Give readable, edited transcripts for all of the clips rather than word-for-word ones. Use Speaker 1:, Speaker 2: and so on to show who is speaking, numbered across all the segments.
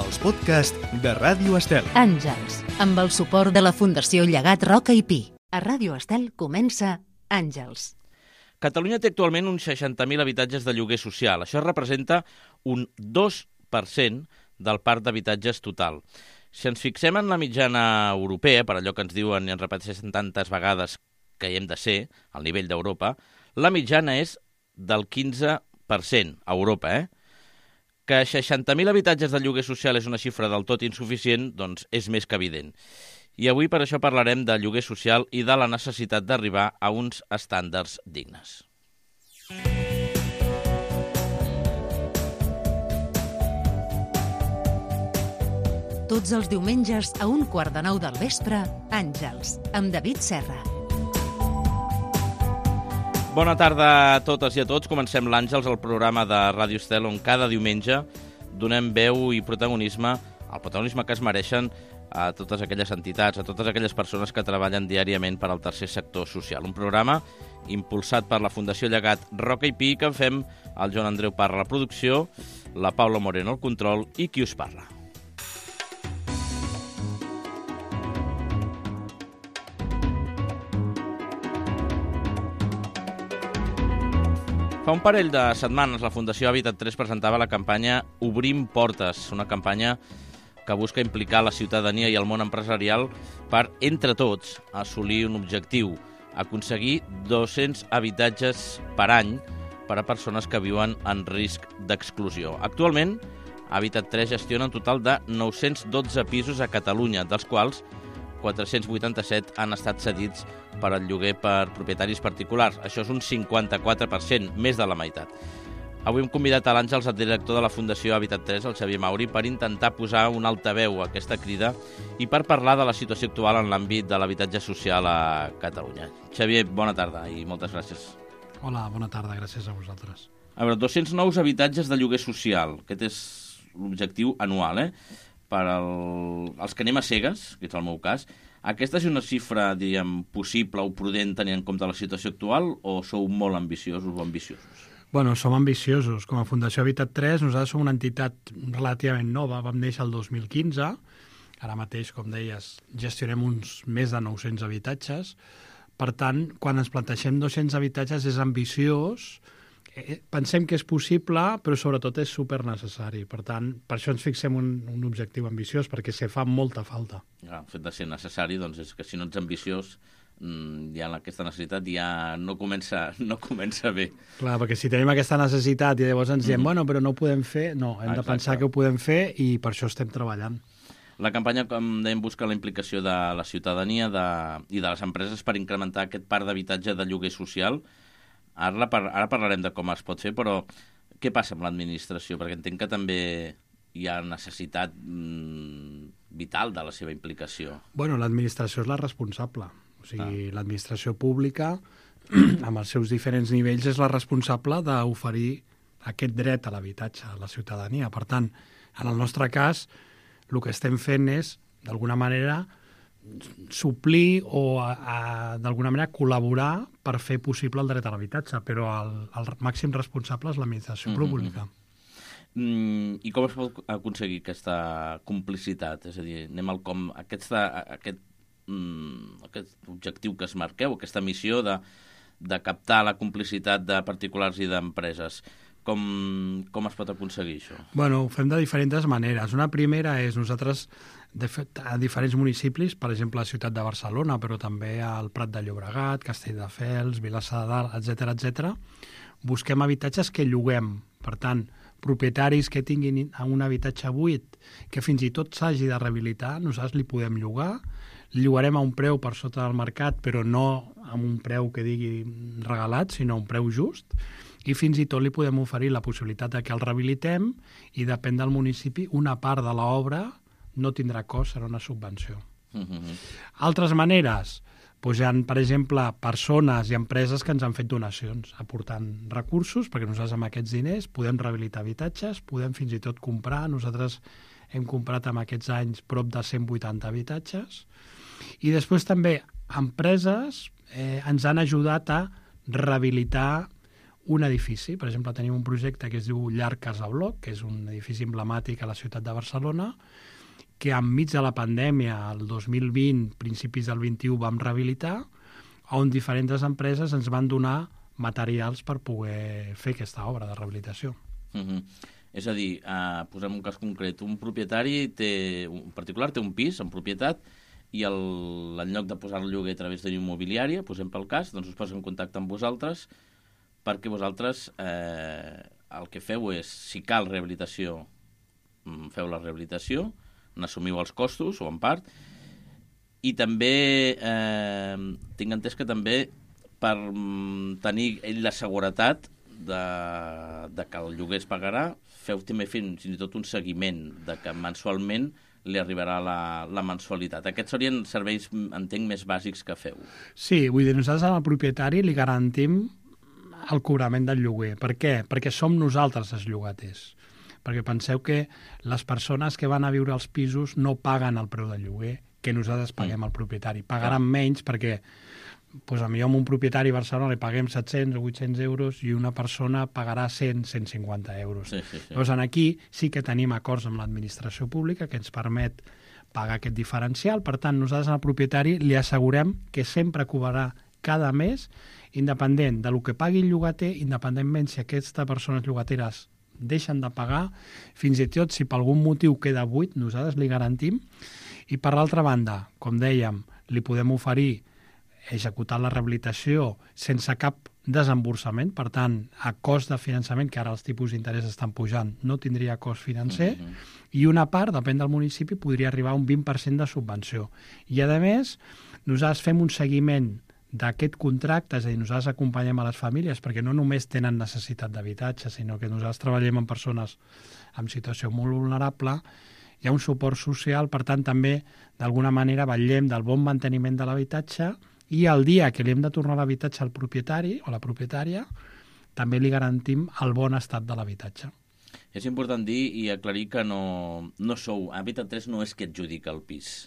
Speaker 1: els podcasts de Ràdio Estel.
Speaker 2: Àngels, amb el suport de la Fundació Llegat Roca i Pi. A Ràdio Estel comença Àngels.
Speaker 3: Catalunya té actualment uns 60.000 habitatges de lloguer social. Això representa un 2% del parc d'habitatges total. Si ens fixem en la mitjana europea, per allò que ens diuen i ens repeteixen tantes vegades que hi hem de ser, al nivell d'Europa, la mitjana és del 15% a Europa, Que 60.000 habitatges de lloguer social és una xifra del tot insuficient, doncs és més que evident. I avui per això parlarem de lloguer social i de la necessitat d'arribar a uns estàndards dignes.
Speaker 2: Tots els diumenges a 8:45 del vespre, Àngels, amb David Serra.
Speaker 3: Bona tarda a totes i a tots. Comencem l'Àngels, el programa de Ràdio Estel, on cada diumenge donem veu i protagonisme, el protagonisme que es mereixen a totes aquelles entitats, a totes aquelles persones que treballen diàriament per al tercer sector social. Un programa impulsat per la Fundació Llegat Roca i Pi, que en fem el Joan Andreu Parra a la producció, la Paula Moreno al control i qui us parla. Fa un parell de setmanes la Fundació Habitat 3 presentava la campanya Obrim Portes, una campanya que busca implicar la ciutadania i el món empresarial per, entre tots, assolir un objectiu, aconseguir 200 habitatges per any per a persones que viuen en risc d'exclusió. Actualment, Habitat 3 gestiona un total de 912 pisos a Catalunya, dels quals 487 han estat cedits per al lloguer per propietaris particulars. Això és un 54%, més de la meitat. Avui hem convidat a l'Àngels, el director de la Fundació Habitat 3, el Xavier Mauri, per intentar posar un altaveu a aquesta crida i per parlar de la situació actual en l'àmbit de l'habitatge social a Catalunya. Xavier, bona tarda i moltes gràcies.
Speaker 4: Hola, bona tarda, gràcies a vosaltres.
Speaker 3: A veure, 200 nous habitatges de lloguer social. Aquest és l'objectiu anual, per als que anem a cegues, que és el meu cas. Aquesta és una xifra, diríem, possible o prudent tenint en compte la situació actual o sou molt ambiciosos o ambiciosos?
Speaker 4: Bueno, som ambiciosos. Com a Fundació Habitat 3, nosaltres som una entitat relativament nova. Vam néixer el 2015. Ara mateix, com deies, gestionem uns més de 900 habitatges. Per tant, quan ens plantegem 200 habitatges és ambiciós. Pensem que és possible, però sobretot és supernecessari. Per tant, per això ens fixem un objectiu ambiciós, perquè se fa molta falta.
Speaker 3: El fet de ser necessari, doncs, és que si no ets ambiciós, ja aquesta necessitat ja no comença bé.
Speaker 4: Clar, perquè si tenim aquesta necessitat i llavors ens diem, bueno, però no ho podem fer, no, hem de pensar que ho podem fer i per això estem treballant.
Speaker 3: La campanya, com dèiem, busca la implicació de la ciutadania i de les empreses per incrementar aquest parc d'habitatge de lloguer social. Ara parlarem de com es pot fer, però què passa amb l'administració? Perquè entenc que també hi ha necessitat vital de la seva implicació.
Speaker 4: Bueno, l'administració és la responsable. O sigui, l'administració pública, amb els seus diferents nivells, és la responsable d'oferir aquest dret a l'habitatge a la ciutadania. Per tant, en el nostre cas, el que estem fent és, d'alguna manera, suplir o d'alguna manera col·laborar per fer possible el dret a l'habitatge, però el màxim responsable és l'administració pública.
Speaker 3: I com es pot aconseguir aquesta complicitat? És a dir, anem al com aquest objectiu que es marqueu, aquesta missió de captar la complicitat de particulars i d'empreses. Com es pot aconseguir això?
Speaker 4: Bueno, ho fem de diferents maneres. Una primera és nosaltres, de fet, a diferents municipis, per exemple, a la ciutat de Barcelona, però també al Prat de Llobregat, Castelldefels, Vilassar de Dalt, etc., busquem habitatges que lloguem. Per tant, propietaris que tinguin un habitatge buit, que fins i tot s'hagi de rehabilitar, nosaltres li podem llogar, llogarem a un preu per sota del mercat, però no amb un preu que digui regalat, sinó un preu just, i fins i tot li podem oferir la possibilitat de que el rehabilitem i depèn del municipi, una part de l'obra no tindrà cost, serà una subvenció. Altres maneres, doncs hi ha, per exemple, persones i empreses que ens han fet donacions, aportant recursos, perquè nosaltres amb aquests diners podem rehabilitar habitatges, podem fins i tot comprar. Nosaltres hem comprat en aquests anys prop de 180 habitatges. I després també empreses ens han ajudat a rehabilitar un edifici. Per exemple, tenim un projecte que es diu Llarg Casa Bloc, que és un edifici emblemàtic a la ciutat de Barcelona, que enmig de la pandèmia, el 2020, principis del 21, vam rehabilitar, on diferents empreses ens van donar materials per poder fer aquesta obra de rehabilitació.
Speaker 3: És a dir, posem un cas concret, un propietari un particular té un pis en propietat i en lloc de posar el lloguer a través d'una immobiliària, posem pel cas, doncs us posa en contacte amb vosaltres perquè vosaltres el que feu és, si cal rehabilitació, feu la rehabilitació, n'assumiu els costos o en part, i també tinc entès que també per tenir ell la seguretat de que el lloguer es pagarà, feu també fins i tot un seguiment de que mensualment li arribarà la mensualitat. Aquests serien serveis, entenc, més bàsics que feu.
Speaker 4: Sí, vull dir, nosaltres al propietari li garantim el cobrament del lloguer. Per què? Perquè som nosaltres els llogaters. Perquè penseu que les persones que van a viure als pisos no paguen el preu del lloguer que nosaltres paguem al propietari. Pagaran menys perquè doncs, millor amb un propietari a Barcelona li paguem 700 o 800 euros i una persona pagarà 100, 150 euros.
Speaker 3: Sí.
Speaker 4: Llavors, aquí sí que tenim acords amb l'administració pública que ens permet pagar aquest diferencial. Per tant, nosaltres al propietari li assegurem que sempre cobrarà cada mes, independent del que pagui el llogater, independentment si aquestes persones llogateres deixen de pagar, fins i tot si per algun motiu queda buit, nosaltres li garantim. I per l'altra banda, com dèiem, li podem oferir executar la rehabilitació sense cap desemborsament, per tant, a cost de finançament, que ara els tipus d'interès estan pujant, no tindria cost financer, i una part, depèn del municipi, podria arribar a un 20% de subvenció. I, a més, nosaltres fem un seguiment d'aquest contracte, és a dir, nosaltres acompanyem a les famílies perquè no només tenen necessitat d'habitatge, sinó que nosaltres treballem amb persones en situació molt vulnerable, hi ha un suport social, per tant, també, d'alguna manera, vetllem del bon manteniment de l'habitatge i el dia que li hem de tornar l'habitatge al propietari o la propietària, també li garantim el bon estat de l'habitatge.
Speaker 3: És important dir i aclarir que no sou... Habitat 3 no és que adjudica el pis,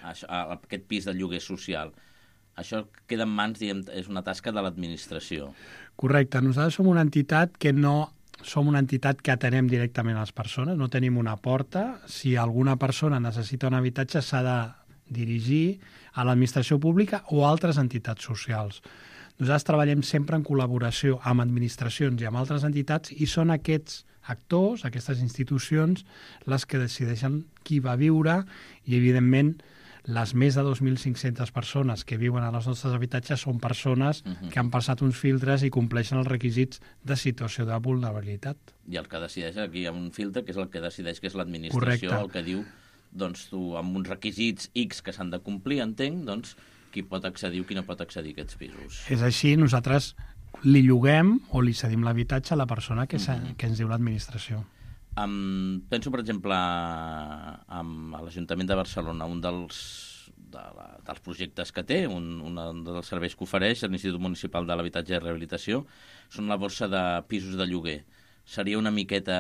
Speaker 3: aquest pis de lloguer social. Això queda en mans, diguem, és una tasca de l'administració.
Speaker 4: Correcte. Nosaltres som una entitat que no som una entitat que atenem directament a les persones, no tenim una porta. Si alguna persona necessita un habitatge s'ha de dirigir a l'administració pública o a altres entitats socials. Nosaltres treballem sempre en col·laboració amb administracions i amb altres entitats i són aquests actors, aquestes institucions, les que decideixen qui va viure i, evidentment, les més de 2.500 persones que viuen a les nostres habitatges són persones que han passat uns filtres i compleixen els requisits de situació de vulnerabilitat.
Speaker 3: I el que decideix, aquí hi ha un filtre, que és el que decideix, que és l'administració. Correcte. El que diu, doncs tu, amb uns requisits X que s'han de complir, entenc, doncs, qui pot accedir o qui no pot accedir a aquests pisos. És
Speaker 4: així, nosaltres li lloguem o li cedim l'habitatge a la persona que ens diu l'administració.
Speaker 3: Penso, per exemple, a l'Ajuntament de Barcelona, un dels projectes que té, un dels serveis que ofereix l'Institut Municipal de l'Habitatge i Rehabilitació, són la borsa de pisos de lloguer. Seria una miqueta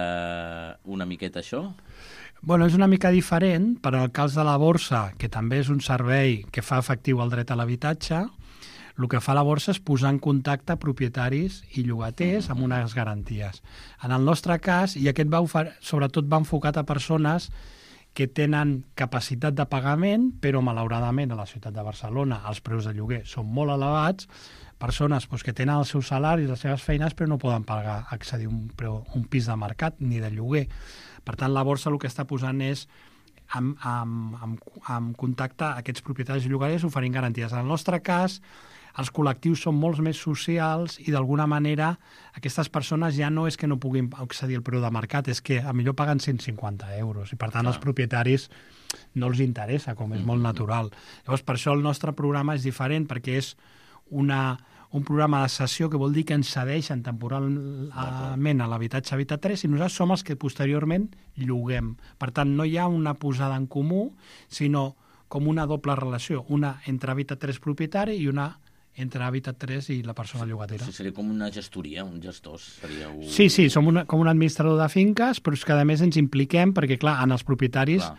Speaker 3: això?
Speaker 4: Bueno, és una mica diferent, però en el cas de la borsa, que també és un servei que fa efectiu el dret a l'habitatge, el que fa la borsa és posar en contacte propietaris i llogaters amb unes garanties. En el nostre cas, i aquest sobretot va enfocat a persones que tenen capacitat de pagament, però malauradament a la ciutat de Barcelona els preus de lloguer són molt elevats, persones que tenen els seus salaris, les seves feines, però no poden pagar, accedir a un pis de mercat ni de lloguer. Per tant, la borsa el que està posant és en contacte aquests propietaris i llogaters oferint garanties. En el nostre cas, els col·lectius són molts més socials i d'alguna manera aquestes persones ja no és que no puguin accedir al preu de mercat, és que a millor paguen 150 euros i per tant als propietaris no els interessa, com és molt natural. Llavors per això el nostre programa és diferent, perquè és un programa de cessió que vol dir que ens cedeixen temporalment a l'habitatge Habitat 3 i nosaltres som els que posteriorment lloguem. Per tant, no hi ha una posada en comú, sinó com una doble relació, una entre Habitat 3 propietari i una entre Habitat 3 i la persona llogatera.
Speaker 3: Sí, seria com una gestoria, un gestor.
Speaker 4: Sí, som com un administrador de finques, però és que a més ens impliquem perquè, clar, en els propietaris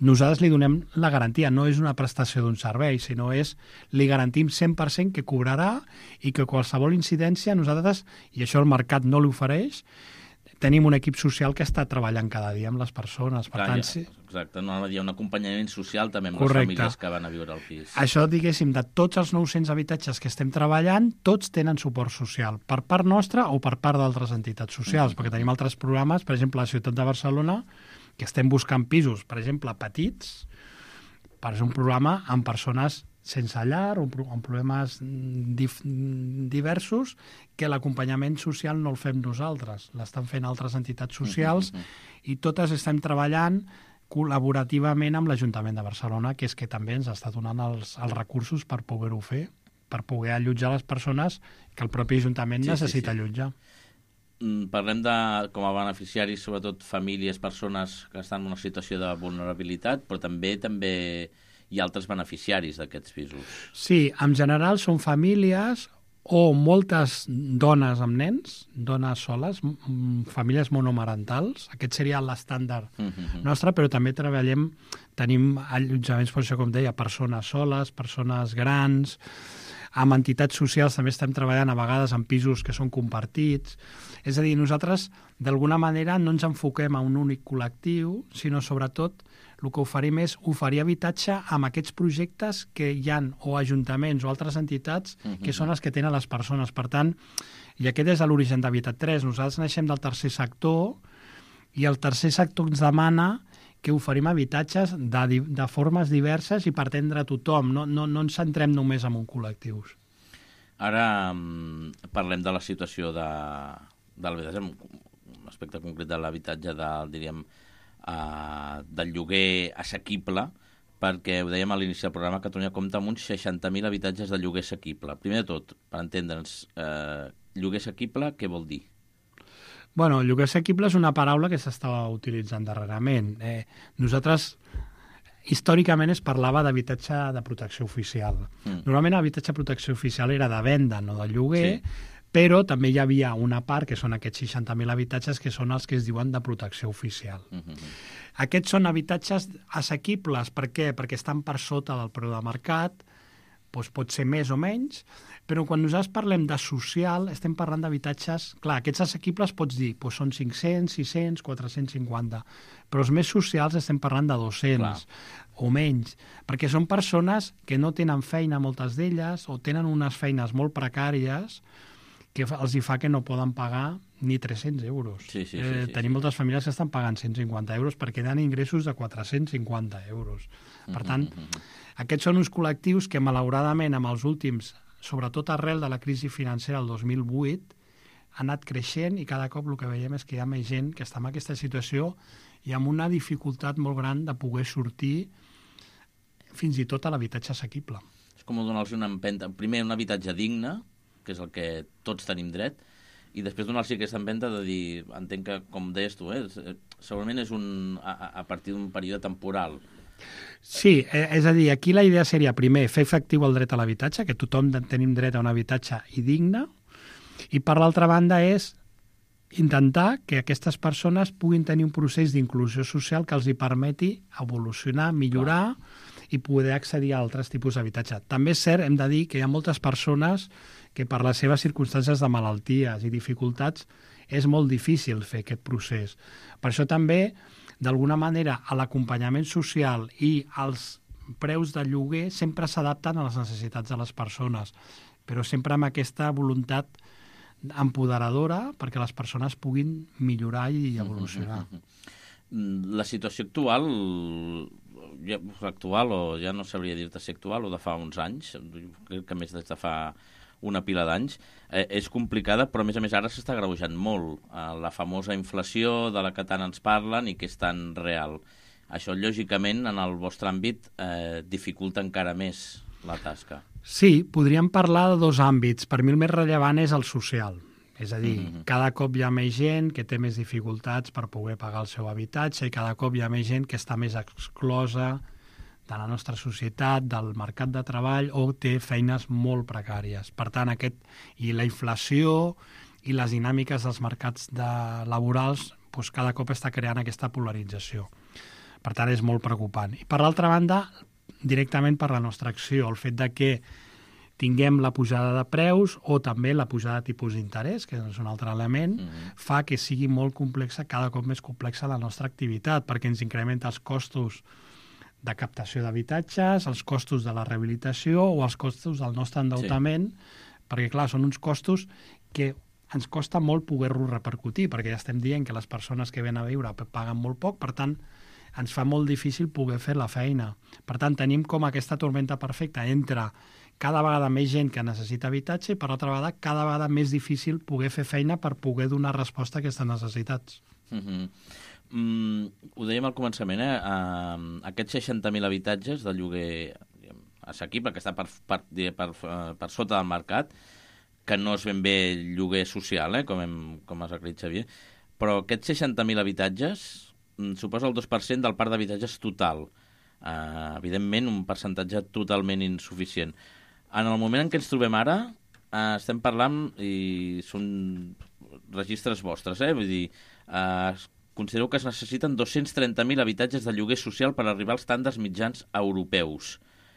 Speaker 4: nosaltres li donem la garantia, no és una prestació d'un servei, sinó li garantim 100% que cobrarà i que qualsevol incidència nosaltres, i això el mercat no l'ofereix, tenim un equip social que està treballant cada dia amb les persones. Per tant, sí.
Speaker 3: Exacte, no, hi ha un acompanyament social també amb
Speaker 4: Correcte.
Speaker 3: Les famílies que van a viure al pis.
Speaker 4: Això, diguéssim, de tots els 900 habitatges que estem treballant, tots tenen suport social, per part nostra o per part d'altres entitats socials, perquè tenim altres programes, per exemple, a la ciutat de Barcelona, que estem buscant pisos, per exemple, petits, per ser un programa amb persones sense llar o amb problemes diversos, que l'acompanyament social no el fem nosaltres, l'estan fent altres entitats socials i totes estem treballant col·laborativament amb l'Ajuntament de Barcelona, que és que també ens està donant els recursos per poder-ho fer, per poder allotjar les persones que el propi Ajuntament necessita allotjar.
Speaker 3: Parlem de, com a beneficiaris, sobretot famílies, persones que estan en una situació de vulnerabilitat, però també hi ha altres beneficiaris d'aquests pisos.
Speaker 4: Sí, en general són famílies o moltes dones amb nens, dones soles, famílies monomarentals. Aquest seria l'estàndard nostre, però també tenim allotjaments, per això com deia, persones soles, persones grans, amb entitats socials també estem treballant a vegades en pisos que són compartits. És a dir, nosaltres d'alguna manera no ens enfoquem a un únic col·lectiu, sinó sobretot el que oferim és oferir habitatge amb aquests projectes que hi ha o ajuntaments o altres entitats que són les que tenen les persones. Per tant, i aquest és l'origen d'Habitat 3. Nosaltres naixem del tercer sector i el tercer sector ens demana que oferim habitatges de formes diverses i per atendre a tothom. No ens centrem només en un col·lectius.
Speaker 3: Ara parlem de la situació de l'habitatge, un aspecte concret de l'habitatge del lloguer assequible, perquè ho dèiem a l'inici del programa, Catalunya compta amb uns 60.000 habitatges de lloguer assequible. Primer de tot, per entendre'ns, lloguer assequible, què vol dir?
Speaker 4: Bueno, lloguer assequible és una paraula que s'estava utilitzant darrerament. Nosaltres, històricament, es parlava d'habitatge de protecció oficial. Normalment, l'habitatge de protecció oficial era de venda, no de lloguer, però també hi havia una part, que són aquests 60.000 habitatges, que són els que es diuen de protecció oficial. Aquests són habitatges assequibles. Per què? Perquè estan per sota del preu de mercat, doncs pot ser més o menys, però quan nosaltres parlem de social, estem parlant d'habitatges... Clar, aquests assequibles pots dir, doncs són 500, 600, 450, però els més socials estem parlant de 200 o menys, perquè són persones que no tenen feina, moltes d'elles, o tenen unes feines molt precàries, que els hi fa que no poden pagar ni 300 euros. Tenim moltes famílies que estan pagant 150 euros perquè tenen ingressos de 450 euros. Per tant, aquests són uns col·lectius que, malauradament, amb els últims, sobretot arrel de la crisi financera del 2008, ha anat creixent i cada cop el que veiem és que hi ha més gent que està en aquesta situació i amb una dificultat molt gran de poder sortir fins i tot a l'habitatge assequible.
Speaker 3: És com donar-los una empenta. Primer, un habitatge digne, que és el que tots tenim dret, i després donar-los aquesta empenta de dir, entenc que, com deies tu, segurament és a partir d'un període temporal.
Speaker 4: Sí, és a dir, aquí la idea seria, primer, fer efectiu el dret a l'habitatge, que tothom tenim dret a un habitatge i digne, i per l'altra banda és intentar que aquestes persones puguin tenir un procés d'inclusió social que els hi permeti evolucionar, millorar i poder accedir a altres tipus d'habitatge. També és cert, hem de dir, que hi ha moltes persones que per les seves circumstàncies de malalties i dificultats és molt difícil fer aquest procés. Per això també, d'alguna manera, l'acompanyament social i els preus de lloguer sempre s'adapten a les necessitats de les persones, però sempre amb aquesta voluntat empoderadora perquè les persones puguin millorar i evolucionar.
Speaker 3: La situació actual, o ja no sabria dir-te si actual o de fa uns anys, crec que més des de fa una pila d'anys, és complicada, però a més ara s'està agreujant molt. La famosa inflació de la que tant ens parlen i que és tan real. Això, lògicament, en el vostre àmbit, dificulta encara més la tasca.
Speaker 4: Sí, podríem parlar de dos àmbits. Per mi el més rellevant és el social. És a dir, cada cop hi ha més gent que té més dificultats per poder pagar el seu habitatge i cada cop hi ha més gent que està més exclosa de la nostra societat, del mercat de treball, o té feines molt precàries. Per tant, i la inflació i les dinàmiques dels mercats laborals cada cop està creant aquesta polarització. Per tant, és molt preocupant. I per l'altra banda, directament per la nostra acció, el fet de que tinguem la pujada de preus o també la pujada de tipus d'interès, que és un altre element, fa que sigui molt complexa, cada cop més complexa la nostra activitat, perquè ens incrementa els costos de captació d'habitatges, els costos de la rehabilitació o els costos del nostre endeutament, perquè, clar, són uns costos que ens costa molt poder-los repercutir, perquè ja estem dient que les persones que venen a viure paguen molt poc, per tant, ens fa molt difícil poder fer la feina. Per tant, tenim com aquesta tormenta perfecta entre cada vegada més gent que necessita habitatge i, per altra banda, cada vegada més difícil poder fer feina per poder donar resposta a aquestes necessitats.
Speaker 3: Ho dèiem al començament, aquests 60.000 habitatges de lloguer assequible, que està per sota del mercat, que no és ben bé lloguer social, com has aclarit, Xavier, però aquests 60.000 habitatges suposa el 2% del parc d'habitatges total. Evidentment, un percentatge totalment insuficient. En el moment en què ens trobem ara, estem parlant, i són registres vostres, vull dir, considereu que es necessiten 230.000 habitatges de lloguer social per arribar als estàndards mitjans europeus.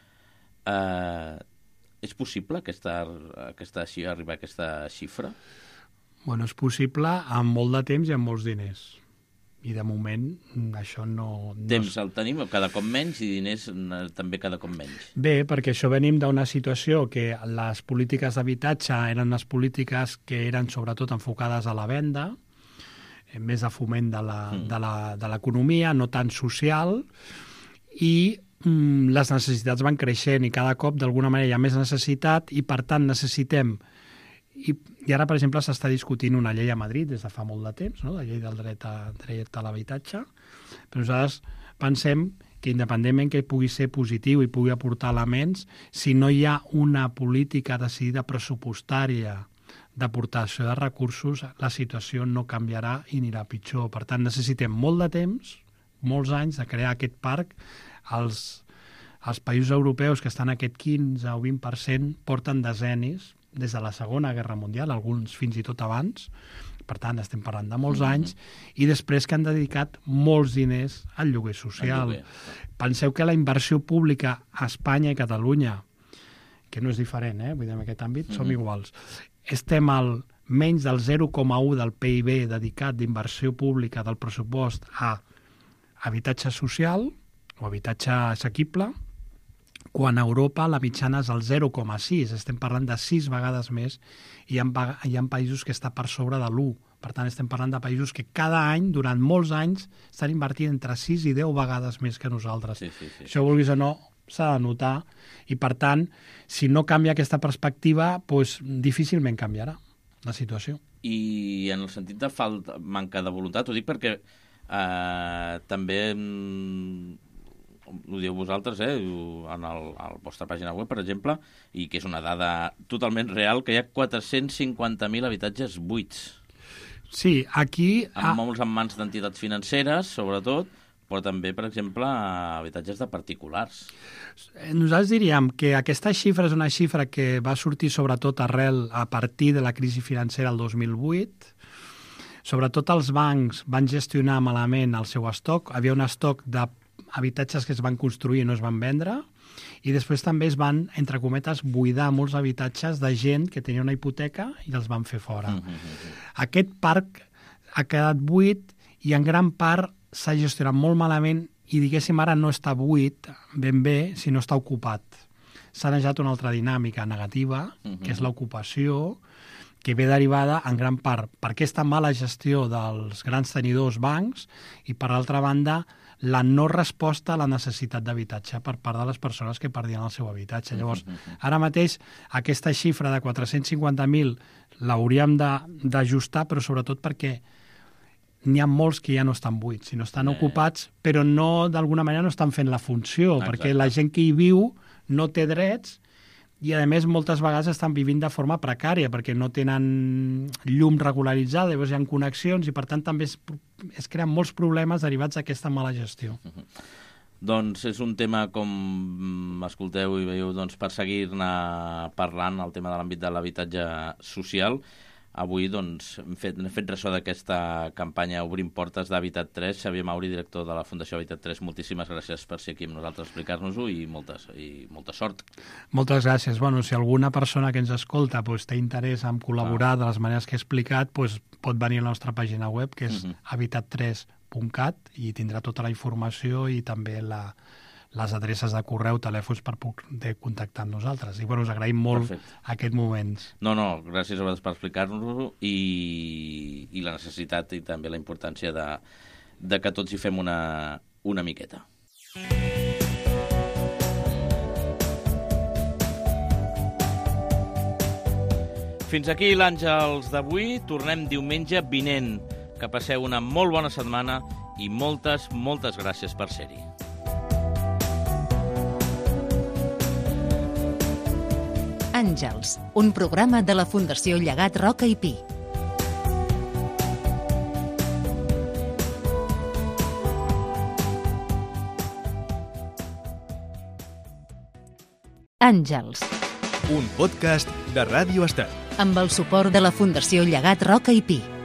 Speaker 3: És possible arribar a aquesta xifra?
Speaker 4: Bueno, és possible amb molt de temps i amb molts diners. I de moment això no...
Speaker 3: Temps el tenim cada cop menys i diners també cada cop menys.
Speaker 4: Bé, perquè això venim d'una situació que les polítiques d'habitatge eren unes polítiques que eren sobretot enfocades a la venda, més a foment de l'economia, no tan social, i les necessitats van creixent i cada cop d'alguna manera hi ha més necessitat i per tant necessitem... I ara, per exemple, s'està discutint una llei a Madrid des de fa molt de temps, no? La llei del dret a l'habitatge. Però nosaltres pensem que independentment que pugui ser positiu i pugui aportar elements, si no hi ha una política decidida pressupostària d'aportació de recursos, la situació no canviarà i anirà pitjor. Per tant, necessitem molt de temps, molts anys, de crear aquest parc. Els països europeus que estan a aquest 15 o 20% porten decennis, des de la Segona Guerra Mundial, alguns fins i tot abans, per tant estem parlant de molts anys, i després que han dedicat molts diners al lloguer social. Penseu que la inversió pública a Espanya i Catalunya, que no és diferent, vull dir, en aquest àmbit som iguals, estem al menys del 0,1 del PIB dedicat d'inversió pública del pressupost a habitatge social o habitatge assequible, quan a Europa la mitjana és el 0,6, estem parlant de 6 vegades més, i hi ha països que està per sobre de l'1. Per tant, estem parlant de països que cada any, durant molts anys, estan invertint entre 6 i 10 vegades més que nosaltres.
Speaker 3: Sí.
Speaker 4: Això, vulguis o no, s'ha de notar, i per tant, si no canvia aquesta perspectiva, doncs difícilment canviarà la situació.
Speaker 3: I en el sentit de manca de voluntat, ho dic perquè també... ho dieu vosaltres, en la vostra pàgina web, per exemple, i que és una dada totalment real, que hi ha 450.000 habitatges buits.
Speaker 4: Sí, aquí...
Speaker 3: Molts en mans d'entitats financeres, sobretot, però també, per exemple, habitatges de particulars.
Speaker 4: Nosaltres diríem que aquesta xifra és una xifra que va sortir sobretot a partir de la crisi financera el 2008. Sobretot els bancs van gestionar malament el seu estoc. Havia un estoc d'habitatges que es van construir i no es van vendre, i després també es van, entre cometes, buidar molts habitatges de gent que tenia una hipoteca i els van fer fora. Aquest parc ha quedat buit i en gran part s'ha gestionat molt malament i, diguéssim, ara no està buit ben bé, sinó està ocupat. S'ha nejat una altra dinàmica negativa, que és l'ocupació, que ve derivada en gran part per aquesta mala gestió dels grans tenidors bancs i, per altra banda, la no resposta a la necessitat d'habitatge per part de les persones que perdien el seu habitatge. Llavors, ara mateix, aquesta xifra de 450.000 l'hauríem d'ajustar, però sobretot perquè n'hi ha molts que ja no estan buits, sinó estan ocupats, però no, d'alguna manera, no estan fent la funció, perquè la gent que hi viu no té drets i, a més, moltes vegades estan vivint de forma precària perquè no tenen llum regularitzada, llavors hi ha connexions i, per tant, també es creen molts problemes derivats d'aquesta mala gestió.
Speaker 3: Doncs és un tema, com escolteu i veieu, per seguir-ne parlant, el tema de l'àmbit de l'habitatge social. avui doncs, hem fet ressò d'aquesta campanya Obrim Portes d'Habitat 3. Xavier Mauri, director de la Fundació Habitat 3, moltíssimes gràcies per ser aquí amb nosaltres a explicar-nos-ho i molta sort.
Speaker 4: Moltes gràcies. Bueno, si alguna persona que ens escolta té interès en col·laborar de les maneres que he explicat, pot venir a la nostra pàgina web, que és habitat3.cat, i tindrà tota la informació i també les adreces de correu, telèfons per poder contactar amb nosaltres. I us agraïm molt aquests moments.
Speaker 3: No, gràcies a vosaltres per explicar-nos-ho i la necessitat i també la importància de que tots hi fem una miqueta. Fins aquí l'Àngels d'avui. Tornem diumenge vinent. Que passeu una molt bona setmana i moltes gràcies per ser-hi.
Speaker 2: Àngels, un programa de la Fundació Llegat Roca i Pi. Àngels.
Speaker 1: Un podcast de Ràdio Estel.
Speaker 2: Amb el suport de la Fundació Llegat Roca i Pi.